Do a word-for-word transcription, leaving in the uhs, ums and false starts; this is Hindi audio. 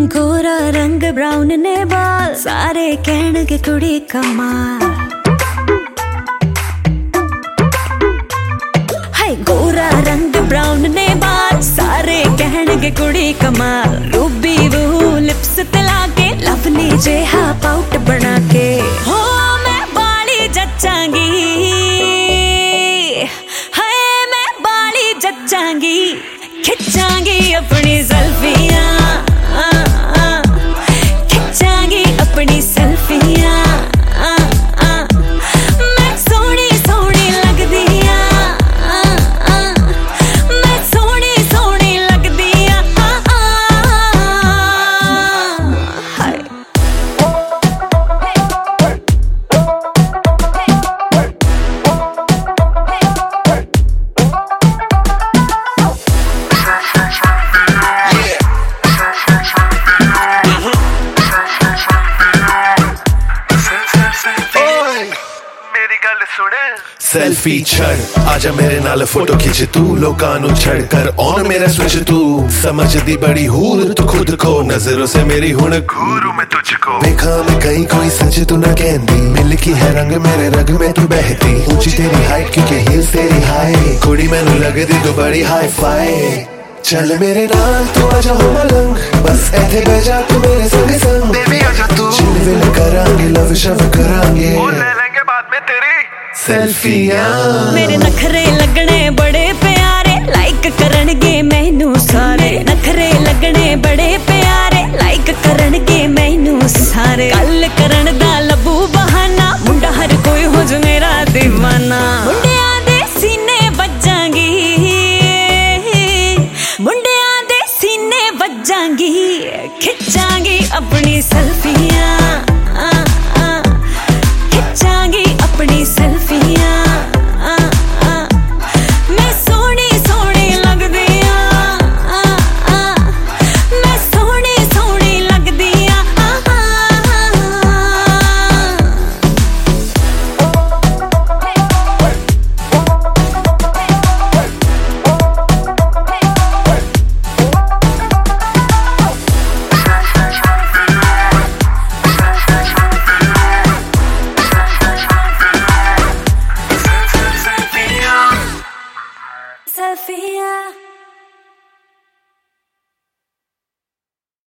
गोरा रंग ब्राउन ने बाल, सारे कहणगे कुड़ी कमाल। हाय गोरा रंग ब्राउन ने बाल, सारे कहणगे कुड़ी कमाल। रूबी वो लिप्स तला के, लवली जेहा पाउट बना के, हो मैं बाली जच्चांगी, हाय मैं बाली जच्चांगी। खिंचांगी अपनी सेल्फियां, खिंचांगी अपनी सेल्फियां। मैं सोहनी सोहनी लगदी आं, मैं सोहनी सोहनी लगदी आं। हाय सेल्फी छड़ आजा मेरे नाल फोटो खिंच तू, लोकां नू छड़ कर ऑन मेरा स्विच तू। समझदी बड़ी हूर तू खुद को, नजरों से मेरी हुण घूरू मैं तुझको। देखा मैं कहीं कोई सच तू ना कहंदी, मिल की है रंग मेरे रग में तू बहती। ऊंची तेरी हाइट क्योंकि हील्स तेरी हाई, कुड़ी मैनू लगदी तू बड़ी हाई फाई। चल मेरे नाल तू आजा हो मलंग, बस ऐथे बह जा तू मेरे संग संग। बेबी आजा तू, चिल विल करांगे, लव शव करांगे, ओ ले लेंगे बाद में तेरी सेल्फियां। मेरे नखरे लगने बड़े